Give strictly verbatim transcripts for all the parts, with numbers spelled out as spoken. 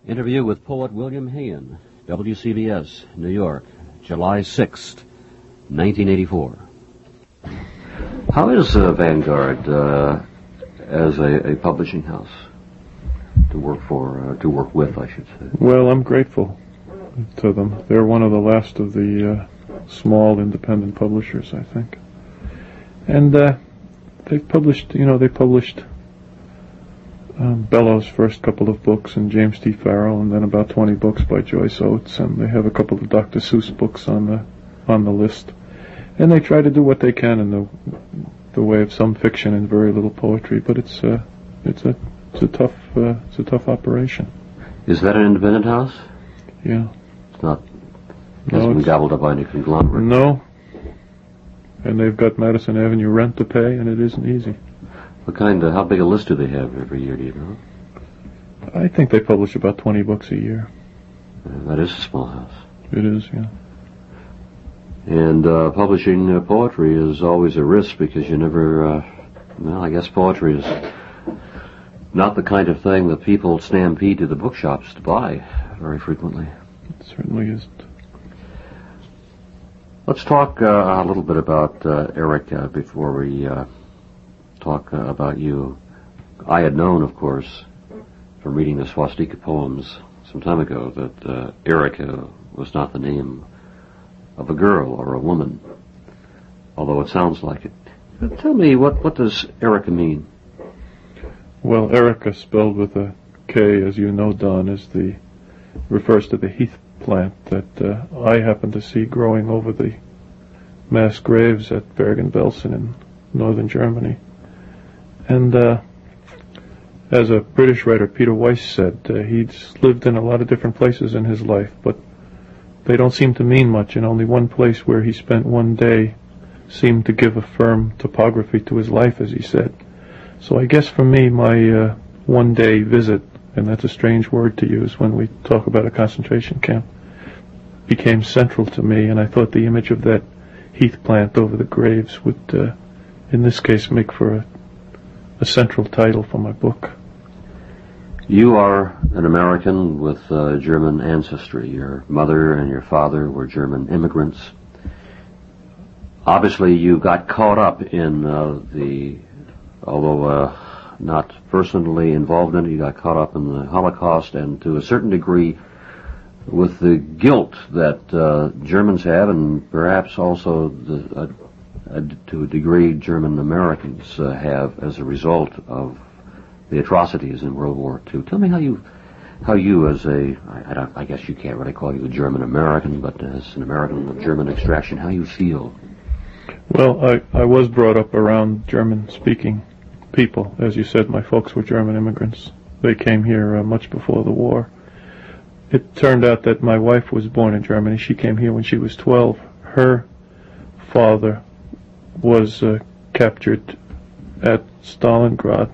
Interview with poet William Hayen, W C B S, New York, July sixth, nineteen eighty-four. How is uh, Vanguard uh, as a, a publishing house to work for, uh, to work with, I should say? Well, I'm grateful to them. They're one of the last of the uh, small independent publishers, I think. And uh, they've published, you know, they published um, Bellows' first couple of books and James T. Farrell, and then about twenty books by Joyce Oates, and they have a couple of Doctor Seuss books on the on the list. And they try to do what they can in the the way of some fiction and very little poetry, but it's uh, it's a it's a tough uh, it's a tough operation. Is that an independent house? Yeah. It's not. It hasn't been gobbled up by any conglomerate. No. And they've got Madison Avenue rent to pay, and it isn't easy. What kind of, how big a list do they have every year, do you know? I think they publish about twenty books a year. Uh, that is a small house. It is, yeah. And uh, publishing uh, poetry is always a risk because you never, uh, well, I guess poetry is not the kind of thing that people stampede to the bookshops to buy very frequently. It certainly isn't. Let's talk uh, a little bit about uh, Eric uh, before we uh, talk uh, about you. I had known, of course, from reading the Swastika poems some time ago that uh, Eric uh, was not the name of a girl or a woman, although it sounds like it. But tell me, what, what does Erica mean? Well, Erica, spelled with a K, as you know, Don, is the refers to the heath plant that uh, I happened to see growing over the mass graves at Bergen-Belsen in northern Germany. And uh, as a British writer, Peter Weiss, said, uh, he's lived in a lot of different places in his life, but they don't seem to mean much, and only one place where he spent one day seemed to give a firm topography to his life, as he said. So I guess for me, my uh, one-day visit, and that's a strange word to use when we talk about a concentration camp, became central to me, and I thought the image of that heath plant over the graves would, uh, in this case, make for a, a central title for my book. You are an American with uh, German ancestry. Your mother and your father were German immigrants. Obviously, you got caught up in uh, the, although uh, not personally involved in it, you got caught up in the Holocaust, and to a certain degree with the guilt that uh, Germans have, and perhaps also the, uh, uh, to a degree German Americans uh, have as a result of the atrocities in World War Two. Tell me how you, how you as a, I, I, don't, I guess you can't really call you a German American, but as an American of German extraction, how you feel? Well, I, I was brought up around German-speaking people. As you said, my folks were German immigrants. They came here uh, much before the war. It turned out that my wife was born in Germany. She came here when she was twelve. Her father was uh, captured at Stalingrad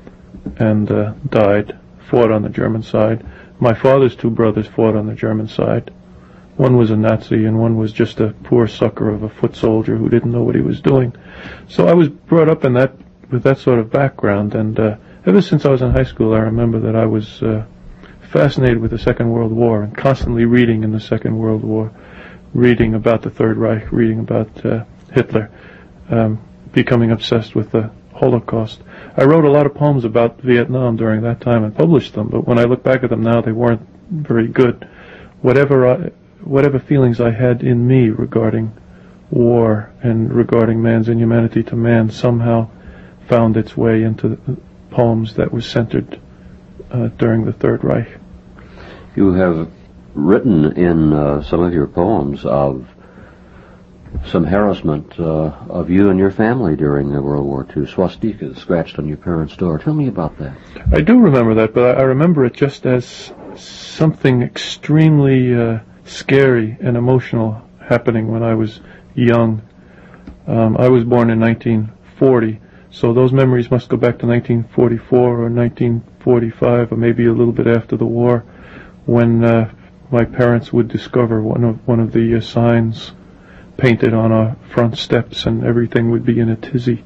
and uh, died, fought on the German side. My father's two brothers fought on the German side. One was a Nazi and one was just a poor sucker of a foot soldier who didn't know what he was doing. So I was brought up in that with that sort of background, and uh, ever since I was in high school I remember that I was uh, fascinated with the Second World War and constantly reading in the Second World War, reading about the Third Reich, reading about uh, Hitler, um, becoming obsessed with the Holocaust. I wrote a lot of poems about Vietnam during that time and published them, but when I look back at them now, they weren't very good. Whatever I, whatever feelings I had in me regarding war and regarding man's inhumanity to man somehow found its way into the poems that were centered uh, during the Third Reich. You have written in uh, some of your poems of some harassment uh, of you and your family during uh, World War Two, swastikas scratched on your parents' door. Tell me about that. I do remember that, but I, I remember it just as something extremely uh, scary and emotional happening when I was young. Um, I was born in nineteen forty, so those memories must go back to nineteen forty-four or nineteen forty-five, or maybe a little bit after the war, when uh, my parents would discover one of one of the uh, signs painted on our front steps, and everything would be in a tizzy.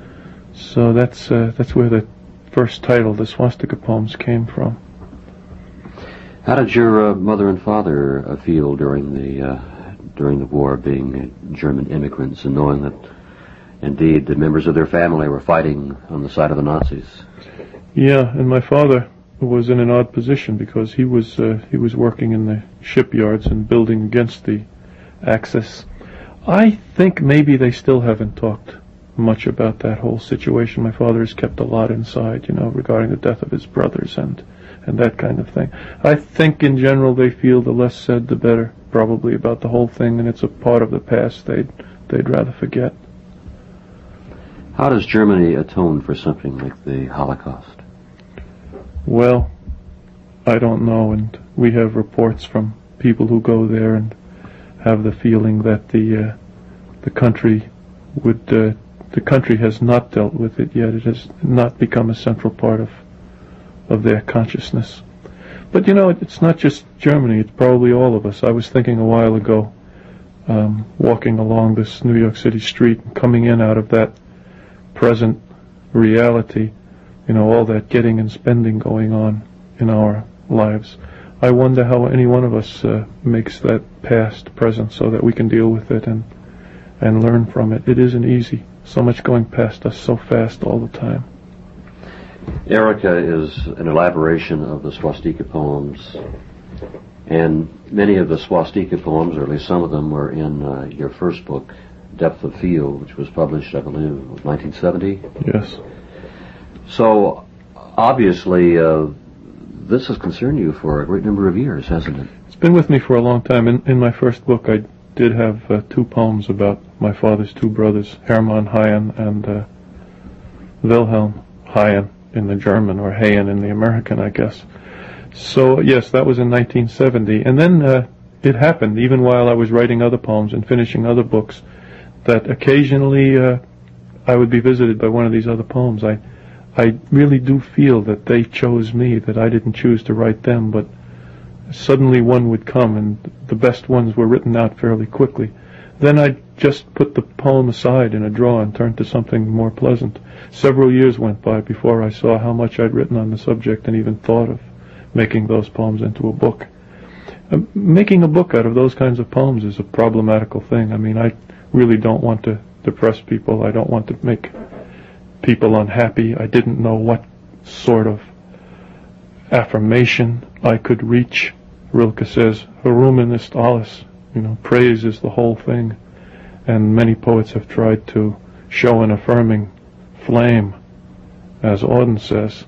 So that's uh, that's where the first title, the Swastika Poems, came from. How did your uh, mother and father uh, feel during the uh, during the war, being uh, German immigrants and knowing that, indeed, the members of their family were fighting on the side of the Nazis? Yeah, and my father was in an odd position because he was uh, he was working in the shipyards and building against the Axis. I think maybe they still haven't talked much about that whole situation. My father has kept a lot inside, you know, regarding the death of his brothers and and that kind of thing. I think in general they feel the less said the better, probably, about the whole thing, and it's a part of the past they'd they'd rather forget. How does Germany atone for something like the Holocaust? Well, I don't know, and we have reports from people who go there and have the feeling that the uh, the country would uh, the country has not dealt with it yet. It has not become a central part of of their consciousness. But you know, it's not just Germany, it's probably all of us. I was thinking a while ago, um, walking along this New York City street, coming in out of that present reality, you know, all that getting and spending going on in our lives. I wonder how any one of us uh, makes that past present so that we can deal with it and and learn from it. It isn't easy. So much going past us so fast all the time. Erica is an elaboration of the swastika poems, and many of the swastika poems, or at least some of them, were in uh, your first book, Depth of Field, which was published, I believe, nineteen seventy? Yes. So, obviously, uh, this has concerned you for a great number of years, hasn't it? It's been with me for a long time. In, in my first book, I did have uh, two poems about my father's two brothers, Hermann Heyen and uh, Wilhelm Heyen in the German, or Heyen in the American, I guess. So, yes, that was in nineteen seventy. And then uh, it happened, even while I was writing other poems and finishing other books, that occasionally uh, I would be visited by one of these other poems. I I really do feel that they chose me, that I didn't choose to write them, but suddenly one would come, and the best ones were written out fairly quickly. Then I'd just put the poem aside in a drawer and turn to something more pleasant. Several years went by before I saw how much I'd written on the subject and even thought of making those poems into a book. Uh, making a book out of those kinds of poems is a problematical thing. I mean, I really don't want to depress people. I don't want to make people unhappy. I didn't know what sort of affirmation I could reach. Rilke says, "Ruhmen ist alles," you know, praise is the whole thing. And many poets have tried to show an affirming flame, as Auden says.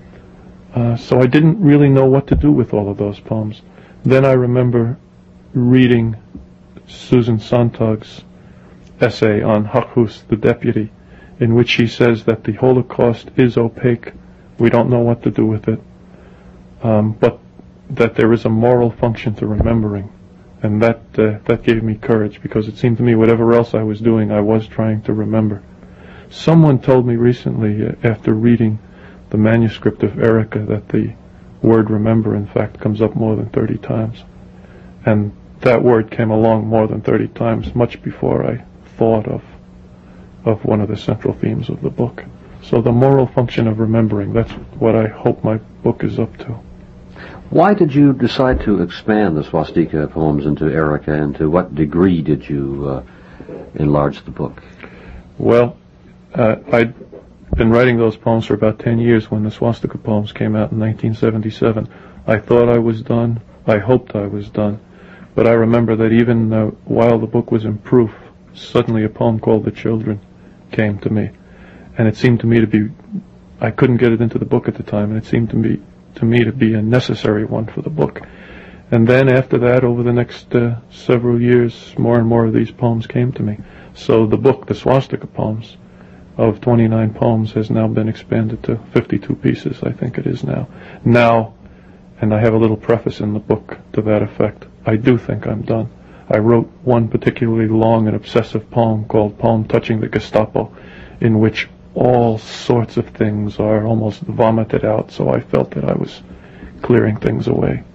Uh, so I didn't really know what to do with all of those poems. Then I remember reading Susan Sontag's essay on Hachhus, the deputy, in which she says that the Holocaust is opaque. We don't know what to do with it. Um, but that there is a moral function to remembering. And that uh, that gave me courage, because it seemed to me whatever else I was doing, I was trying to remember. Someone told me recently, uh, after reading the manuscript of Erica, that the word remember, in fact, comes up more than thirty times. And that word came along more than thirty times, much before I thought of of one of the central themes of the book. So the moral function of remembering, that's what I hope my book is up to. Why did you decide to expand the swastika poems into Erica, and to what degree did you uh, enlarge the book? Well, uh, I'd been writing those poems for about ten years when the swastika poems came out in nineteen seventy-seven. I thought I was done. I hoped I was done. But I remember that even uh, while the book was in proof, suddenly a poem called The Children came to me. And it seemed to me to be, I couldn't get it into the book at the time, and it seemed to me to me to be a necessary one for the book. And then after that, over the next uh, several years, more and more of these poems came to me. So the book, the swastika poems, of twenty-nine poems, has now been expanded to fifty-two pieces, I think it is now. Now, and I have a little preface in the book to that effect, I do think I'm done. I wrote one particularly long and obsessive poem called Poem Touching the Gestapo, in which all sorts of things are almost vomited out, so I felt that I was clearing things away.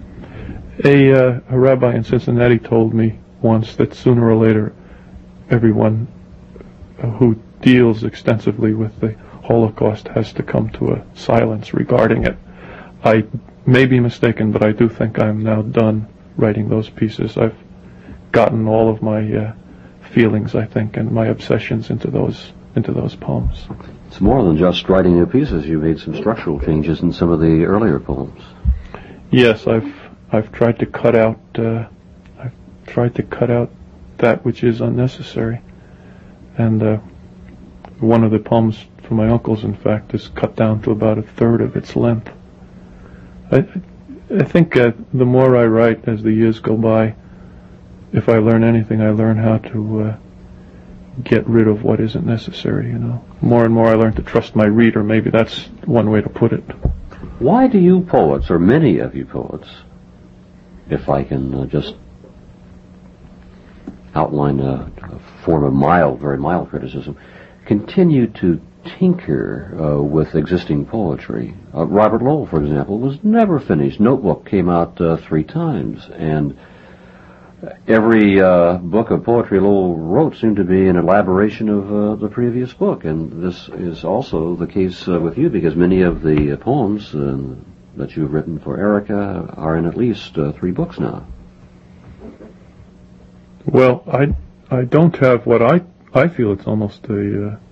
A, uh, a rabbi in Cincinnati told me once that sooner or later everyone who deals extensively with the Holocaust has to come to a silence regarding it. I may be mistaken, but I do think I'm now done writing those pieces. I've gotten all of my uh, feelings, I think, and my obsessions into those into those poems. It's more than just writing new pieces. You made some structural changes in some of the earlier poems. Yes, I've I've tried to cut out uh, I've tried to cut out that which is unnecessary, and uh, one of the poems for my uncles, in fact, is cut down to about a third of its length. I I think uh, the more I write as the years go by, if I learn anything, I learn how to uh, get rid of what isn't necessary, you know. More and more I learn to trust my reader. Maybe that's one way to put it. Why do you poets, or many of you poets, if I can uh, just outline a, a form of mild, very mild criticism, continue to tinker uh, with existing poetry? Uh, Robert Lowell, for example, was never finished. Notebook came out uh, three times, and every uh, book of poetry Lowell wrote seemed to be an elaboration of uh, the previous book, and this is also the case uh, with you, because many of the uh, poems uh, that you've written for Erica are in at least uh, three books now. Well, I I don't have what I I feel it's almost a uh,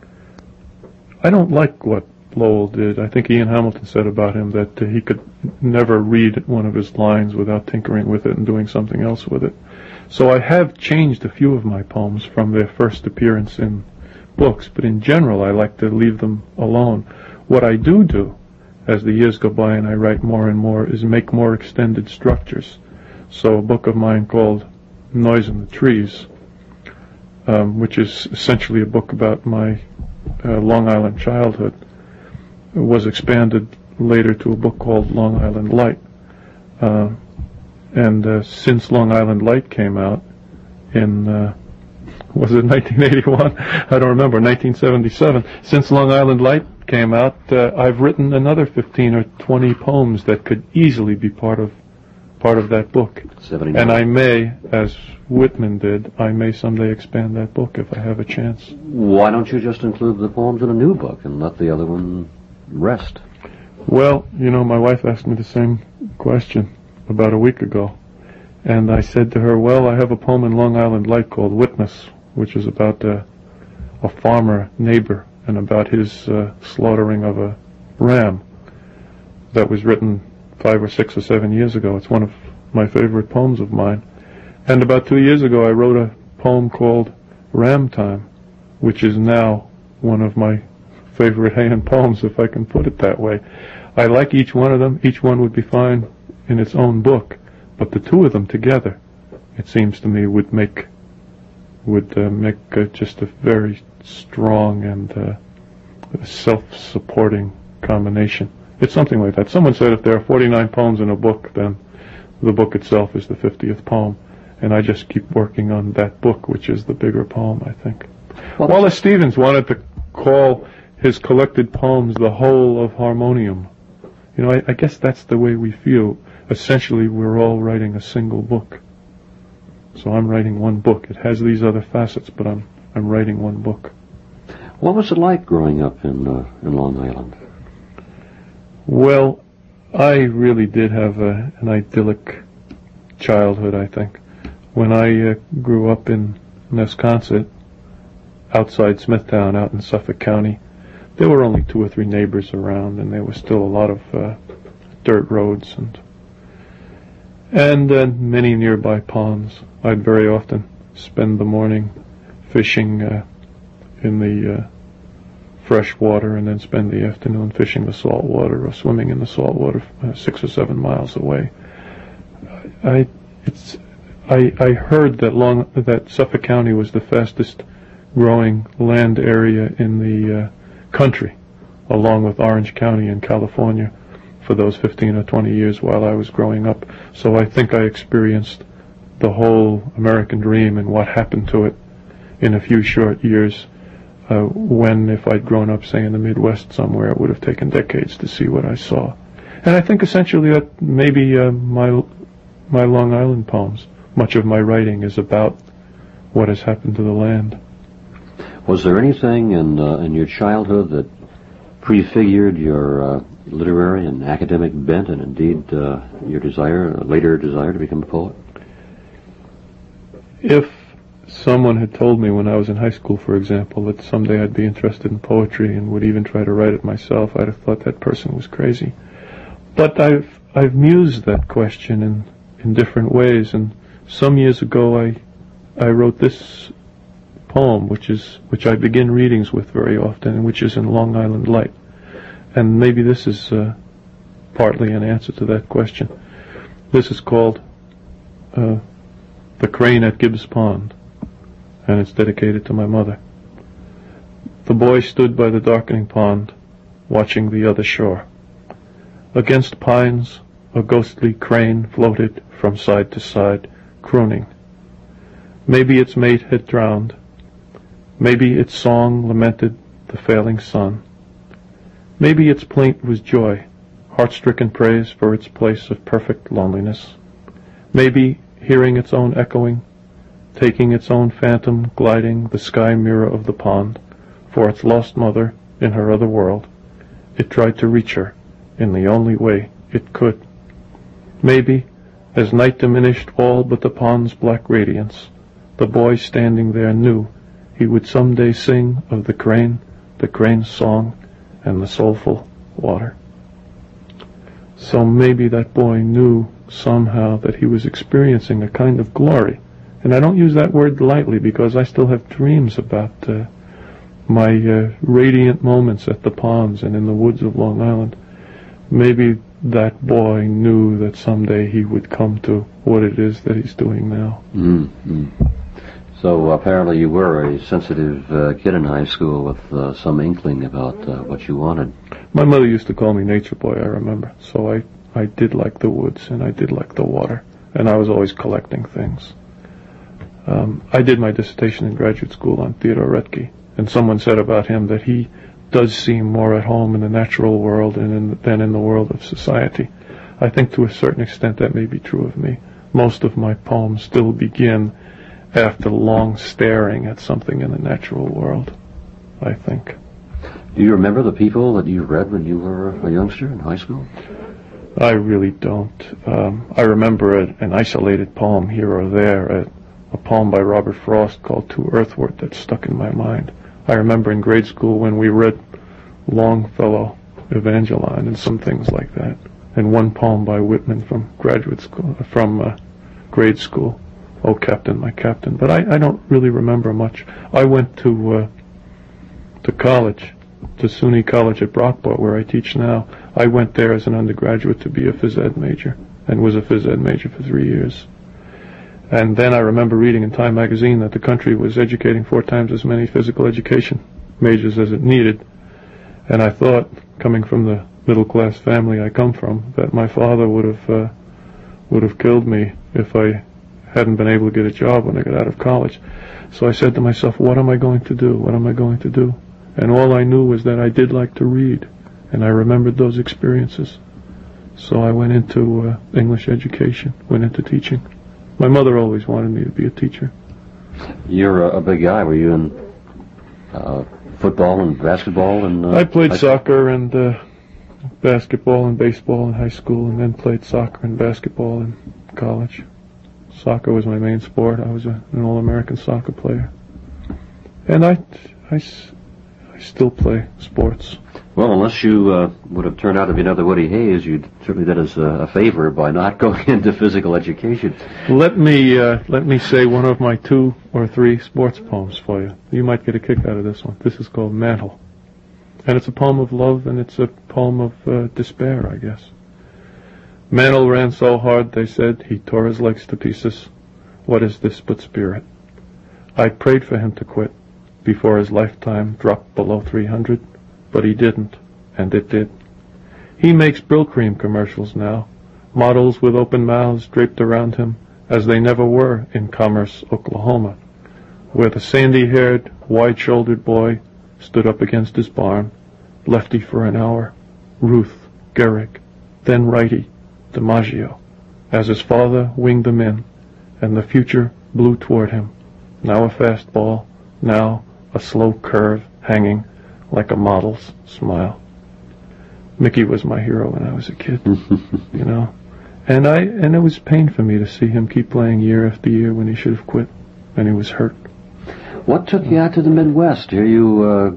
I don't like what Lowell did. I think Ian Hamilton said about him that uh, he could never read one of his lines without tinkering with it and doing something else with it. So I have changed a few of my poems from their first appearance in books, but in general I like to leave them alone. What I do do, as the years go by and I write more and more, is make more extended structures. So a book of mine called Noise in the Trees, um, which is essentially a book about my uh, Long Island childhood, was expanded later to a book called Long Island Light. Uh, and uh, since Long Island Light came out in, uh, was it nineteen eighty-one? I don't remember, nineteen seventy-seven. Since Long Island Light came out, uh, I've written another fifteen or twenty poems that could easily be part of part of that book. seventy-nine. And I may, as Whitman did, I may someday expand that book if I have a chance. Why don't you just include the poems in a new book and let the other one rest? Well, you know, my wife asked me the same question about a week ago, and I said to her, well, I have a poem in Long Island Light called Witness, which is about a, a farmer neighbor and about his uh, slaughtering of a ram. That was written five or six or seven years ago. It's one of my favorite poems of mine. And about two years ago I wrote a poem called Ram Time, which is now one of my favorite Heian poems, if I can put it that way. I like each one of them. Each one would be fine in its own book, but the two of them together, it seems to me, would make would uh, make uh, just a very strong and uh, self-supporting combination. It's something like that. Someone said if there are forty-nine poems in a book, then the book itself is the fiftieth poem, and I just keep working on that book, which is the bigger poem, I think. Well, Wallace Stevens wanted to call his collected poems the whole of Harmonium. You know, I, I guess that's the way we feel. Essentially, we're all writing a single book. So I'm writing one book. It has these other facets, but I'm I'm writing one book. What was it like growing up in uh, in Long Island? Well, I really did have a, an idyllic childhood, I think. When I uh, grew up in Nesconset, outside Smithtown, out in Suffolk County, there were only two or three neighbors around, and there was still a lot of uh, dirt roads and and uh, many nearby ponds. I'd very often spend the morning fishing uh, in the uh, fresh water, and then spend the afternoon fishing the salt water or swimming in the salt water uh, six or seven miles away. I it's I I heard that long that Suffolk County was the fastest growing land area in the uh, country, along with Orange County in California, for those fifteen or twenty years while I was growing up. So I think I experienced the whole American dream and what happened to it in a few short years, uh, when if I'd grown up, say, in the Midwest somewhere, it would have taken decades to see what I saw. And I think essentially that maybe uh, my my Long Island poems, much of my writing is about what has happened to the land. Was there anything in uh, in your childhood that prefigured your uh, literary and academic bent, and indeed uh, your desire, a later desire to become a poet? If someone had told me when I was in high school, for example, that someday I'd be interested in poetry and would even try to write it myself, I'd have thought that person was crazy. But I've I've mused that question in, in different ways, and some years ago I I wrote this poem, which is which I begin readings with very often, and which is in Long Island Light. And maybe this is uh, partly an answer to that question. This is called uh, The Crane at Gibbs Pond, and it's dedicated to my mother. The boy stood by the darkening pond, watching the other shore. Against pines, a ghostly crane floated from side to side, crooning. Maybe its mate had drowned. Maybe its song lamented the failing sun. Maybe its plaint was joy, heart-stricken praise for its place of perfect loneliness. Maybe, hearing its own echoing, taking its own phantom gliding the sky mirror of the pond, for its lost mother in her other world, it tried to reach her in the only way it could. Maybe, as night diminished all but the pond's black radiance, the boy standing there knew he would someday sing of the crane, the crane's song, and the soulful water. So maybe that boy knew somehow that he was experiencing a kind of glory. And I don't use that word lightly, because I still have dreams about uh, my uh, radiant moments at the ponds and in the woods of Long Island. Maybe that boy knew that someday he would come to what it is that he's doing now. Mm-hmm. So apparently you were a sensitive uh, kid in high school with uh, some inkling about uh, what you wanted. My mother used to call me Nature Boy, I remember. So I, I did like the woods, and I did like the water, and I was always collecting things. Um, I did my dissertation in graduate school on Theodore Roethke, and someone said about him that he does seem more at home in the natural world and in, than in the world of society. I think to a certain extent that may be true of me. Most of my poems still begin after long staring at something in the natural world, I think. Do you remember the people that you read when you were a youngster in high school? I really don't. Um, I remember a, an isolated poem here or there, a, a poem by Robert Frost called To Earthward that stuck in my mind. I remember in grade school when we read Longfellow, Evangeline, and some things like that, and one poem by Whitman from graduate school, from uh, grade school. Oh, Captain, my Captain. But I, I don't really remember much. I went to uh, to college, to SUNY College at Brockport, where I teach now. I went there as an undergraduate to be a phys ed major, and was a phys ed major for three years. And then I remember reading in Time magazine that the country was educating four times as many physical education majors as it needed. And I thought, coming from the middle-class family I come from, that my father would have uh, would have killed me if I hadn't been able to get a job when I got out of college. So I said to myself, what am I going to do? What am I going to do? And all I knew was that I did like to read, and I remembered those experiences. So I went into uh, English education, went into teaching. My mother always wanted me to be a teacher. You're a, a big guy. Were you in uh, football and basketball? And uh, I played soccer and uh, basketball and baseball in high school, and then played soccer and basketball in college. Soccer was my main sport. I was a, an All-American soccer player. And I, I, I still play sports. Well, unless you uh, would have turned out to be another Woody Hayes, you certainly did us a, a favor by not going into physical education. Let me uh, let me say one of my two or three sports poems for you. You might get a kick out of this one. This is called Mantle. And it's a poem of love, and it's a poem of uh, despair, I guess. Mantle ran so hard, they said, he tore his legs to pieces. What is this but spirit? I prayed for him to quit before his lifetime dropped below three hundred, but he didn't, and it did. He makes Brylcreem commercials now, models with open mouths draped around him, as they never were in Commerce, Oklahoma, where the sandy-haired, wide-shouldered boy stood up against his barn, lefty for an hour, Ruth, Gehrig, then righty, DiMaggio, as his father winged them in, and the future blew toward him, now a fastball, now a slow curve hanging like a model's smile. Mickey was my hero when I was a kid, you know. And I and it was pain for me to see him keep playing year after year when he should have quit, and he was hurt. What took you out to the Midwest? Here you uh,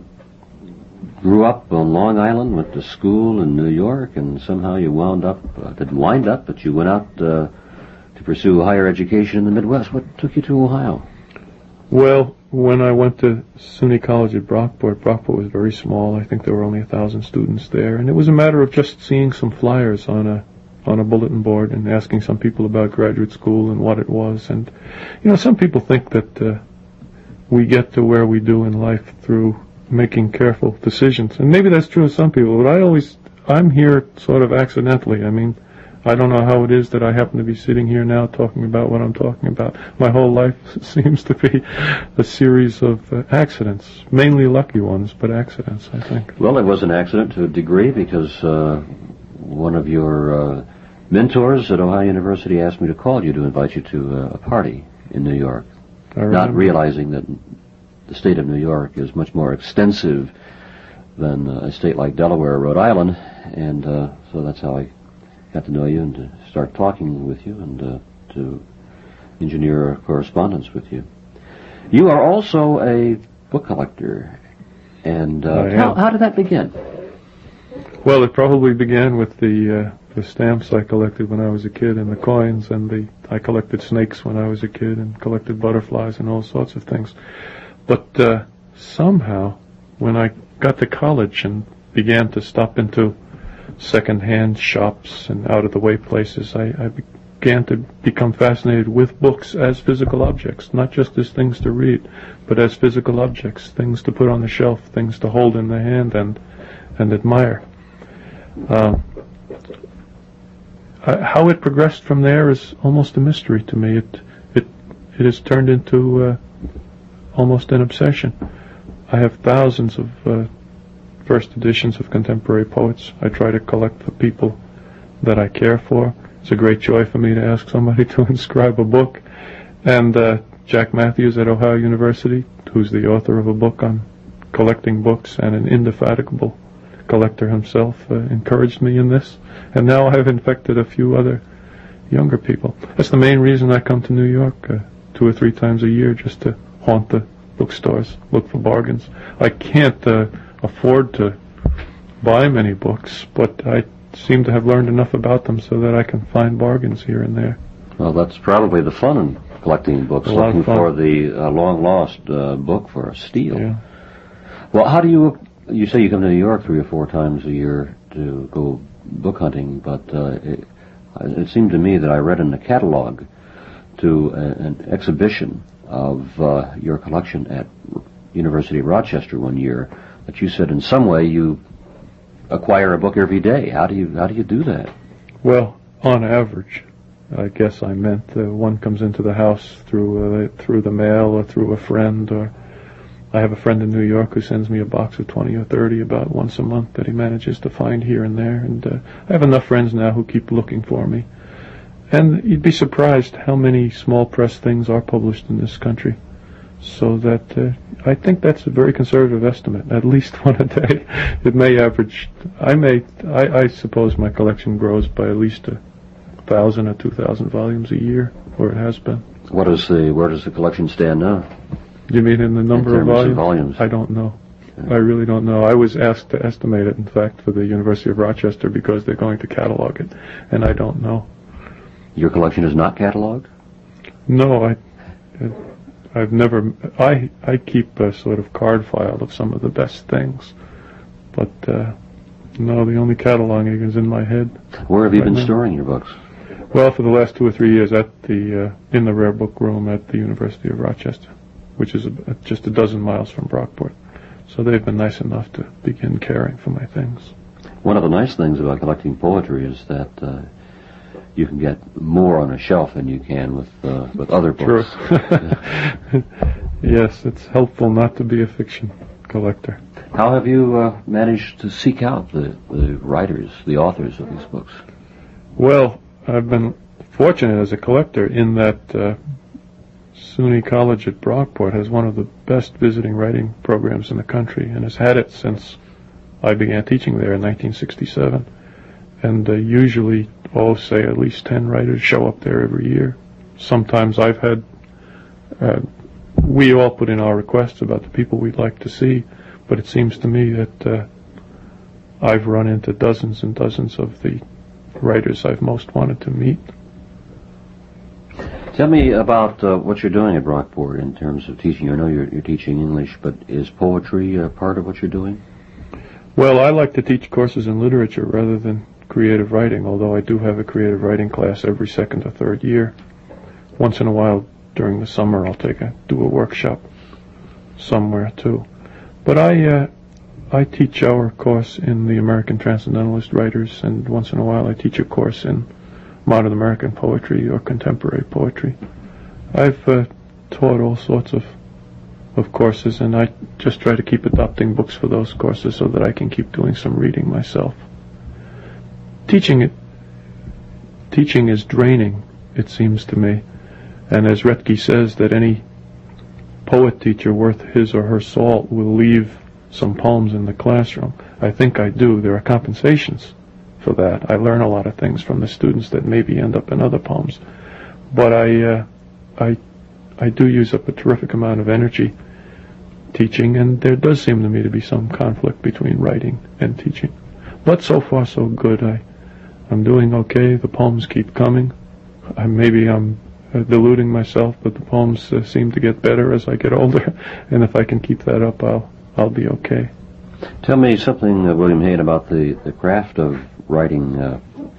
grew up on Long Island, went to school in New York, and somehow you wound up, uh, didn't wind up, but you went out uh, to pursue higher education in the Midwest. What took you to Ohio? Well, when I went to SUNY College at Brockport, Brockport was very small. I think there were only a thousand students there, and it was a matter of just seeing some flyers on a on a bulletin board and asking some people about graduate school and what it was. And, you know, some people think that uh, we get to where we do in life through making careful decisions. And maybe that's true of some people, but I always, I'm here sort of accidentally. I mean, I don't know how it is that I happen to be sitting here now talking about what I'm talking about. My whole life seems to be a series of uh, accidents, mainly lucky ones, but accidents, I think. Well, it was an accident to a degree because uh, one of your uh, mentors at Ohio University asked me to call you to invite you to uh, a party in New York, not realizing that the state of New York is much more extensive than uh, a state like Delaware or Rhode Island, and uh, so that's how I got to know you and to start talking with you and uh, to engineer a correspondence with you. You are also a book collector, and uh, how, how did that begin? Well, it probably began with the uh, the stamps I collected when I was a kid, and the coins, and the I collected snakes when I was a kid, and collected butterflies and all sorts of things. But uh, somehow, when I got to college and began to stop into second-hand shops and out-of-the-way places, I, I began to become fascinated with books as physical objects, not just as things to read, but as physical objects, things to put on the shelf, things to hold in the hand and and admire. Um, I, how it progressed from there is almost a mystery to me. It it it has turned into uh, almost an obsession. I have thousands of uh, first editions of contemporary poets. I try to collect the people that I care for. It's a great joy for me to ask somebody to inscribe a book. And uh, Jack Matthews at Ohio University, who's the author of a book on collecting books and an indefatigable collector himself, uh, encouraged me in this. And now I've infected a few other younger people. That's the main reason I come to New York uh, two or three times a year, just to haunt the bookstores, look for bargains. I can't uh, afford to buy many books, but I seem to have learned enough about them so that I can find bargains here and there. Well, that's probably the fun in collecting books, looking for the uh, long-lost uh, book for a steal. Yeah. Well, how do you, you say you come to New York three or four times a year to go book hunting, but uh, it, it seemed to me that I read in the catalog to a, an exhibition of uh, your collection at University of Rochester one year that you said in some way you acquire a book every day. How do you how do you do that? Well, on average, I guess I meant uh, one comes into the house through uh, through the mail or through a friend, or I have a friend in New York who sends me a box of twenty or thirty about once a month that he manages to find here and there, and uh, I have enough friends now who keep looking for me. And you'd be surprised how many small press things are published in this country. So that uh, I think that's a very conservative estimate, at least one a day. It may average, I may, I, I suppose my collection grows by at least a thousand or two thousand volumes a year, or it has been. What is the, where does the collection stand now? You mean in the number in of volumes? of volumes? I don't know. I really don't know. I was asked to estimate it, in fact, for the University of Rochester because they're going to catalog it, and I don't know. Your collection is not cataloged? No, I, I've never. I I keep a sort of card file of some of the best things, but uh, no, the only cataloging is in my head. Where have you right been now. storing your books? Well, for the last two or three years, at the uh, in the rare book room at the University of Rochester, which is a, just a dozen miles from Brockport. So they've been nice enough to begin caring for my things. One of the nice things about collecting poetry is that uh, you can get more on a shelf than you can with uh, with other books. True. Yes, it's helpful not to be a fiction collector. How have you uh, managed to seek out the, the writers, the authors of these books? Well, I've been fortunate as a collector in that uh, SUNY College at Brockport has one of the best visiting writing programs in the country, and has had it since I began teaching there in nineteen sixty-seven, and uh, usually, oh, say at least ten writers show up there every year. Sometimes I've had, uh, we all put in our requests about the people we'd like to see, but it seems to me that uh, I've run into dozens and dozens of the writers I've most wanted to meet. Tell me about uh, what you're doing at Rockport in terms of teaching. I know you're, you're teaching English, but is poetry uh, part of what you're doing? Well, I like to teach courses in literature rather than creative writing, although I do have a creative writing class every second or third year. Once in a while during the summer I'll take a do a workshop somewhere too. But I uh, I teach our course in the American Transcendentalist Writers, and once in a while I teach a course in modern American poetry or contemporary poetry. I've uh, taught all sorts of of courses, and I just try to keep adopting books for those courses so that I can keep doing some reading myself. Teaching it, teaching is draining, it seems to me, and as Retke says, that any poet teacher worth his or her salt will leave some poems in the classroom. I think I do. There are compensations for that. I learn a lot of things from the students that maybe end up in other poems, but I, uh, I, I do use up a terrific amount of energy teaching, and there does seem to me to be some conflict between writing and teaching. But so far so good. I, I'm doing okay. The poems keep coming. I, maybe I'm uh, deluding myself, but the poems uh, seem to get better as I get older, and if I can keep that up, I'll I'll be okay. Tell me something, uh, William Hain, about the, the craft of writing uh,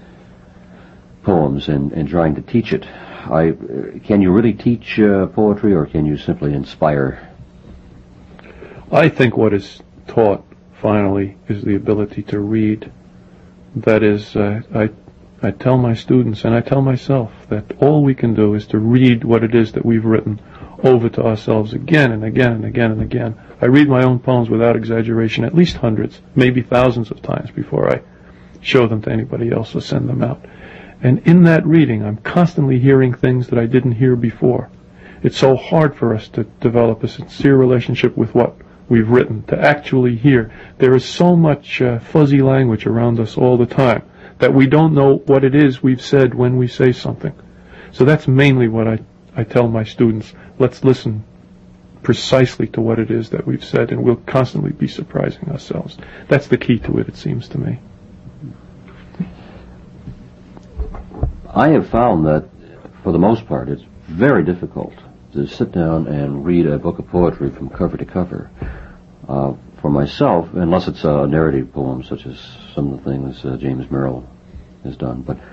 poems and, and trying to teach it. I, uh, can you really teach uh, poetry, or can you simply inspire? I think what is taught, finally, is the ability to read. That is, uh, I, I tell my students, and I tell myself, that all we can do is to read what it is that we've written over to ourselves again and again and again and again. I read my own poems without exaggeration at least hundreds, maybe thousands of times before I show them to anybody else or send them out. And in that reading, I'm constantly hearing things that I didn't hear before. It's so hard for us to develop a sincere relationship with what we've written, to actually hear. There is so much uh, fuzzy language around us all the time that we don't know what it is we've said when we say something. So that's mainly what I, I tell my students. Let's listen precisely to what it is that we've said, and we'll constantly be surprising ourselves. That's the key to it, it seems to me. I have found that, for the most part, it's very difficult to sit down and read a book of poetry from cover to cover. Uh, for myself, unless it's a narrative poem, such as some of the things uh, James Merrill has done. But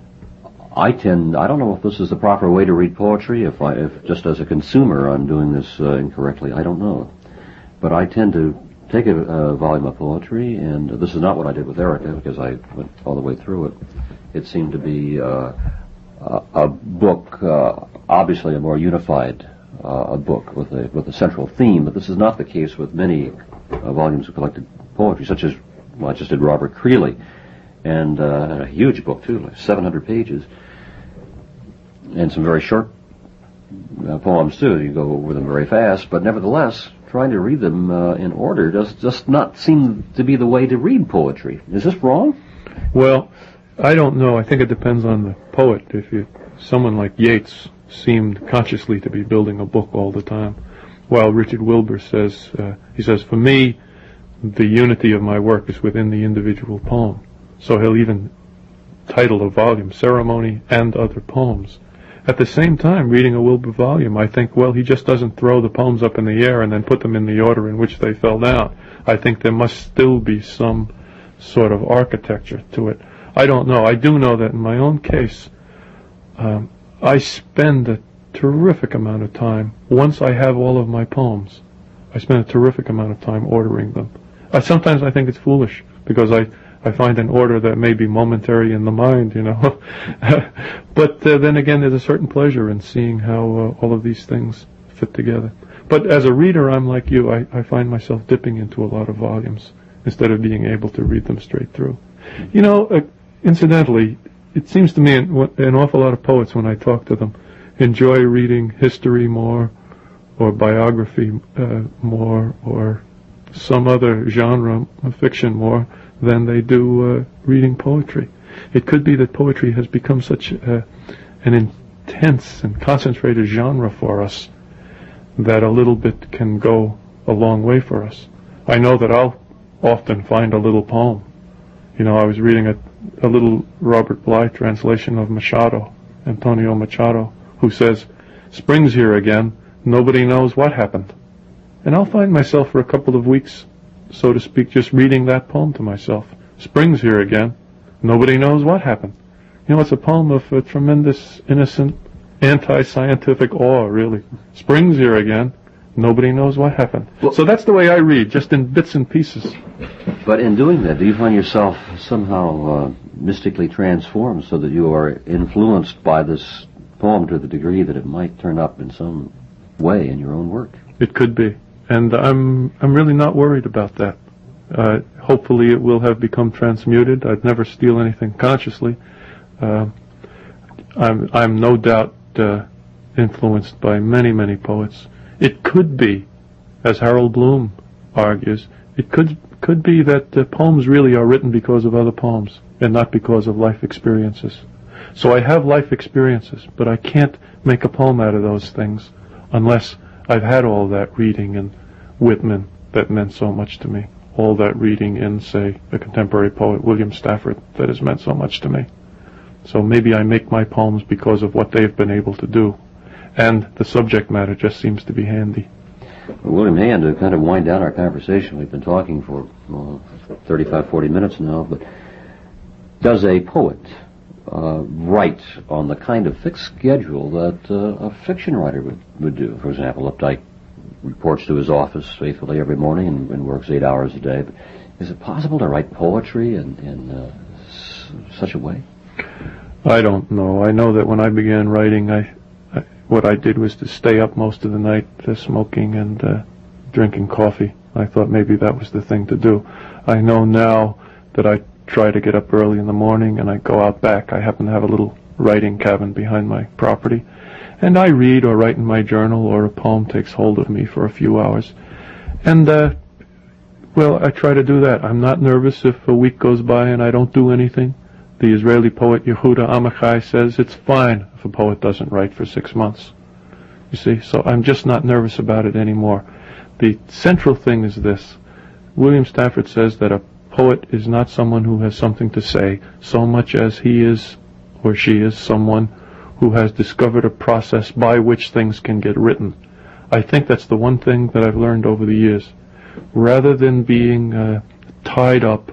I tend, I don't know if this is the proper way to read poetry, if I, if just as a consumer I'm doing this uh, incorrectly, I don't know. But I tend to take a, a volume of poetry, and this is not what I did with Erica, because I went all the way through it. It seemed to be uh, a, a book, uh, obviously a more unified uh, a book with a with a central theme, but this is not the case with many uh, volumes of collected poetry, such as, well, I just did Robert Creeley, and uh, a huge book too, like seven hundred pages, and some very short uh, poems too. You go over them very fast, but nevertheless, trying to read them uh, in order does just not seem to be the way to read poetry. Is this wrong? Well, I don't know. I think it depends on the poet. If you, someone like Yeats seemed consciously to be building a book all the time, while Richard Wilbur says, uh, he says, for me, the unity of my work is within the individual poem. So he'll even title a volume, Ceremony and Other Poems. At the same time, reading a Wilbur volume, I think, well, he just doesn't throw the poems up in the air and then put them in the order in which they fell down. I think there must still be some sort of architecture to it. I don't know. I do know that in my own case, um, I spend a terrific amount of time, once I have all of my poems, I spend a terrific amount of time ordering them. I, sometimes I think it's foolish, because I, I find an order that may be momentary in the mind, you know. But uh, then again, there's a certain pleasure in seeing how uh, all of these things fit together. But as a reader, I'm like you. I, I find myself dipping into a lot of volumes instead of being able to read them straight through. You know, uh, incidentally, it seems to me an, an awful lot of poets, when I talk to them, enjoy reading history more, or biography uh, more, or some other genre of fiction more than they do uh, reading poetry. It could be that poetry has become such uh, an intense and concentrated genre for us that a little bit can go a long way for us. I know that I'll often find a little poem. You know, I was reading a, a little Robert Bly translation of Machado, Antonio Machado, who says, "Spring's here again, nobody knows what happened." And I'll find myself for a couple of weeks, so to speak, just reading that poem to myself. Spring's here again, nobody knows what happened. You know, it's a poem of a tremendous, innocent, anti-scientific awe, really. Spring's here again, nobody knows what happened. Well, so that's the way I read, just in bits and pieces. But in doing that, do you find yourself somehow uh, mystically transformed so that you are influenced by this poem to the degree that it might turn up in some way in your own work? It could be. And I'm I'm really not worried about that. Uh, hopefully it will have become transmuted. I'd never steal anything consciously. Uh, I'm I'm no doubt uh, influenced by many, many poets. It could be, as Harold Bloom argues, it could could be that the poems really are written because of other poems and not because of life experiences. So I have life experiences, but I can't make a poem out of those things unless I've had all that reading in Whitman that meant so much to me, all that reading in, say, the contemporary poet William Stafford that has meant so much to me. So maybe I make my poems because of what they've been able to do, and the subject matter just seems to be handy. Well, William Hand, to kind of wind down our conversation, we've been talking for well, thirty-five, forty minutes now, but does a poet uh, write on the kind of fixed schedule that uh, a fiction writer would, would do? For example, Updike reports to his office faithfully every morning and, and works eight hours a day. But is it possible to write poetry in, in uh, s- such a way? I don't know. I know that when I began writing, I, I what I did was to stay up most of the night uh, smoking and uh, drinking coffee. I thought maybe that was the thing to do. I know now that I try to get up early in the morning and I go out back. I happen to have a little writing cabin behind my property, and I read or write in my journal, or a poem takes hold of me for a few hours. And, uh, well, I try to do that. I'm not nervous if a week goes by and I don't do anything. The Israeli poet Yehuda Amichai says it's fine if a poet doesn't write for six months. You see, so I'm just not nervous about it anymore. The central thing is this. William Stafford says that a poet is not someone who has something to say so much as he is or she is someone who has discovered a process by which things can get written. I think that's the one thing that I've learned over the years. Rather than being uh, tied up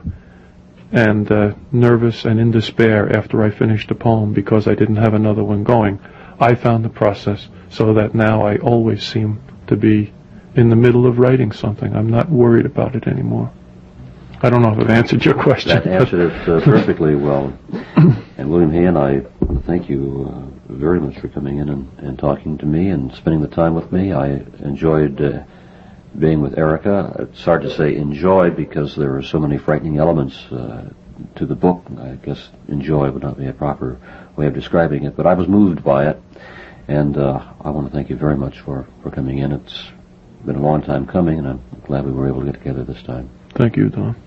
and uh, nervous and in despair after I finished a poem because I didn't have another one going, I found the process so that now I always seem to be in the middle of writing something. I'm not worried about it anymore. I don't know if I've answered your question. That answered it uh, perfectly well. And William Hand, I want to thank you uh, very much for coming in and, and talking to me and spending the time with me. I enjoyed uh, being with Erica. It's hard to say enjoy because there are so many frightening elements uh, to the book. I guess enjoy would not be a proper way of describing it, but I was moved by it. And uh, I want to thank you very much for, for coming in. It's been a long time coming, and I'm glad we were able to get together this time. Thank you, Don.